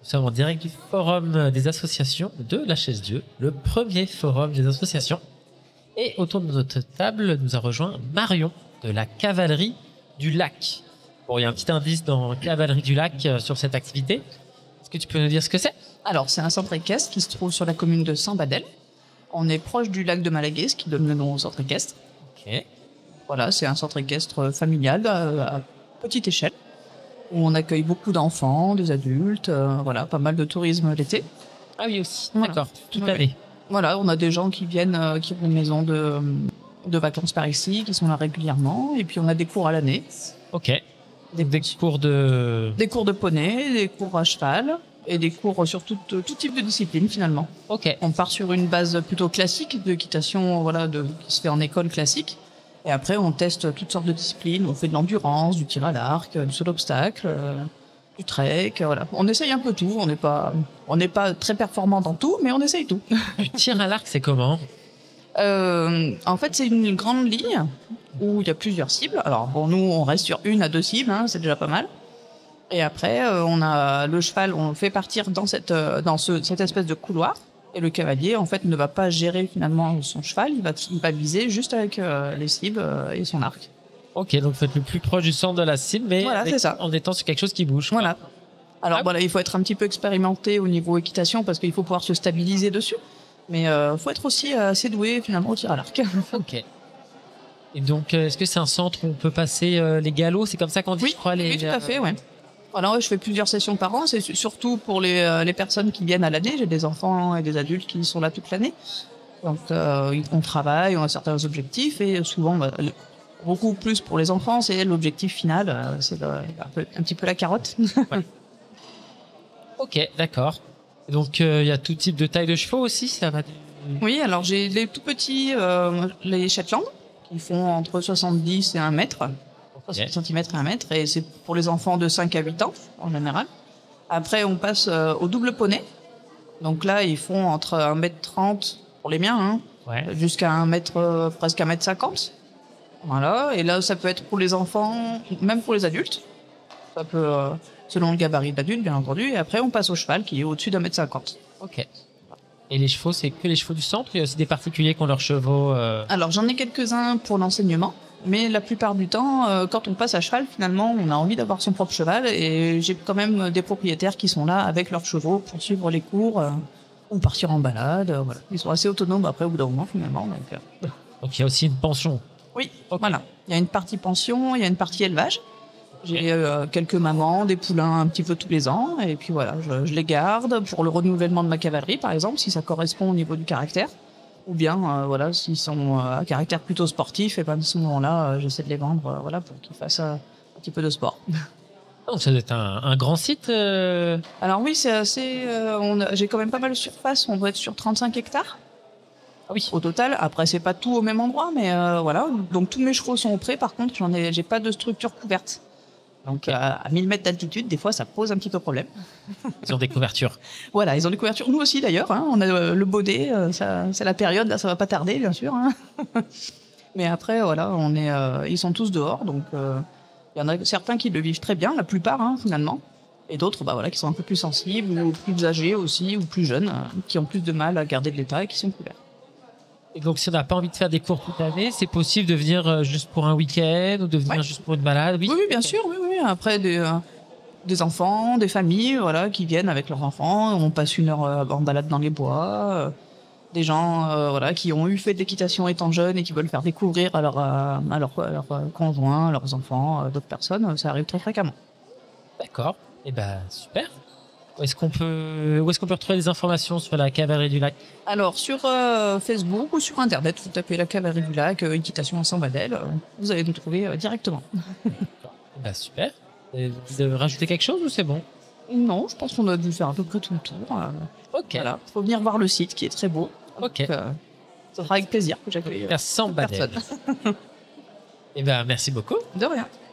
sommes en direct du forum des associations de la Chaise-Dieu, le premier forum des associations. Et autour de notre table, nous a rejoint Marion de la Cavalerie du Lac. Bon, il y a un petit indice dans Cavalerie du Lac sur cette activité. Est-ce que tu peux nous dire ce que c'est? Alors, c'est un centre équestre qui se trouve sur la commune de Saint-Badel. On est proche du lac de Malaguet, ce qui donne le nom au centre équestre. Ok. Voilà, c'est un centre équestre familial à petite échelle, où on accueille beaucoup d'enfants, des adultes, voilà, pas mal de tourisme l'été. Ah oui, aussi. Voilà. D'accord, toute Oui. l'année. Voilà, on a des gens qui viennent, qui ont une maison de vacances par ici, qui sont là régulièrement, et puis on a des cours à l'année. Ok. Des cours de... Des cours de poney, des cours à cheval, et des cours sur tout type de discipline finalement. Ok. On part sur une base plutôt classique d'équitation, voilà, qui se fait en école classique. Et après, on teste toutes sortes de disciplines. On fait de l'endurance, du tir à l'arc, du saut d'obstacle, du trek, voilà. On essaye un peu tout. On n'est pas très performant dans tout, mais on essaye tout. Du tir à l'arc, c'est comment? En fait, c'est une grande ligne où il y a plusieurs cibles. Alors, bon, nous, on reste sur 1 à 2 cibles, hein, c'est déjà pas mal. Et après, on a le cheval, on le fait partir dans cette espèce de couloir. Et le cavalier, en fait, ne va pas gérer finalement son cheval. Il va viser juste avec les cibles et son arc. Ok, donc vous êtes le plus proche du centre de la cible, mais Voilà, c'est ça. en étant sur quelque chose qui bouge. Voilà. Alors Ah. voilà, il faut être un petit peu expérimenté au niveau équitation parce qu'il faut pouvoir se stabiliser dessus. Mais il faut être aussi assez doué finalement au tir à l'arc. Ok. Et donc, est-ce que c'est un centre où on peut passer les galops? C'est comme ça qu'on dit, Oui, je crois. oui, tout à fait, ouais. Voilà, ouais, je fais plusieurs sessions par an. C'est surtout pour les personnes qui viennent à l'année. J'ai des enfants et des adultes qui sont là toute l'année. Donc, on travaille, on a certains objectifs et souvent, beaucoup plus pour les enfants, c'est l'objectif final. C'est un petit peu la carotte. Ok, d'accord. Et donc, il y a tout type de taille de chevaux aussi, ça va. Oui, alors j'ai les tout petits, les Shetland, qui font entre 70 et 1 mètre. 60 cm et 1 mètre, et c'est pour les enfants de 5 à 8 ans, en général. Après, on passe au double poney. Donc là, ils font entre 1m30 pour les miens, hein, Ouais. jusqu'à 1 mètre, presque 1m50. Voilà. Et là, ça peut être pour les enfants, même pour les adultes. Ça peut, selon le gabarit de l'adulte, bien entendu. Et après, on passe au cheval, qui est au-dessus d'1m50. Ok. Et les chevaux, c'est que les chevaux du centre? Il y a aussi des particuliers qui ont leurs chevaux. Alors, j'en ai quelques-uns pour l'enseignement. Mais la plupart du temps, quand on passe à cheval, finalement, on a envie d'avoir son propre cheval. Et j'ai quand même des propriétaires qui sont là avec leurs chevaux pour suivre les cours ou partir en balade. Voilà. Ils sont assez autonomes après au bout d'un moment, finalement. Donc, il y a aussi une pension. Oui, Ok. voilà. Il y a une partie pension, il y a une partie élevage. J'ai quelques mamans, des poulains un petit peu tous les ans. Et puis voilà, je les garde pour le renouvellement de ma cavalerie, par exemple, si ça correspond au niveau du caractère. Ou bien, voilà, s'ils sont à caractère plutôt sportif, et ben à ce moment-là, j'essaie de les vendre, voilà, pour qu'ils fassent un petit peu de sport. Donc, ça doit être un grand site. Alors oui, c'est assez. J'ai quand même pas mal de surface. On doit être sur 35 hectares. Ah oui. Au total. Après, c'est pas tout au même endroit, mais voilà. Donc tous mes chevaux sont au pré. Par contre, j'ai pas de structure couverte. Donc à 1000 mètres d'altitude, des fois, ça pose un petit peu problème. Ils ont des couvertures. Voilà, ils ont des couvertures. Nous aussi, d'ailleurs. Hein, on a le baudet. C'est la période. Là, ça va pas tarder, bien sûr. Hein. Mais après, voilà, ils sont tous dehors. Donc, il y en a certains qui le vivent très bien, la plupart, hein, finalement. Et d'autres, bah, voilà, qui sont un peu plus sensibles, ou plus âgés aussi, ou plus jeunes, qui ont plus de mal à garder de l'état et qui sont couverts. Et donc, si on n'a pas envie de faire des cours toute l'année, c'est possible de venir juste pour un week-end ou de venir Ouais. juste pour une balade? Oui, bien sûr. Oui. Après, des enfants, des familles, voilà, qui viennent avec leurs enfants. On passe 1 heure en balade dans les bois. Des gens, voilà, qui ont fait de l'équitation étant jeunes et qui veulent faire découvrir à leurs conjoints, leurs enfants, d'autres personnes. Ça arrive très fréquemment. D'accord. Et ben, super. Où est-ce qu'on peut retrouver des informations sur la Cavalerie du Lac? Alors, sur Facebook ou sur Internet, vous tapez la Cavalerie du Lac, équitation à Saint-Badel, vous allez nous trouver directement. Eh ben, super. Et vous devez rajouter quelque chose ou c'est bon? Non, je pense qu'on a dû faire à peu près tout le tour. Ok. Voilà, faut venir voir le site qui est très beau. Ok. Donc, ça sera avec plaisir que j'accueille Merci, Badel. personne. Eh ben, merci beaucoup. De rien.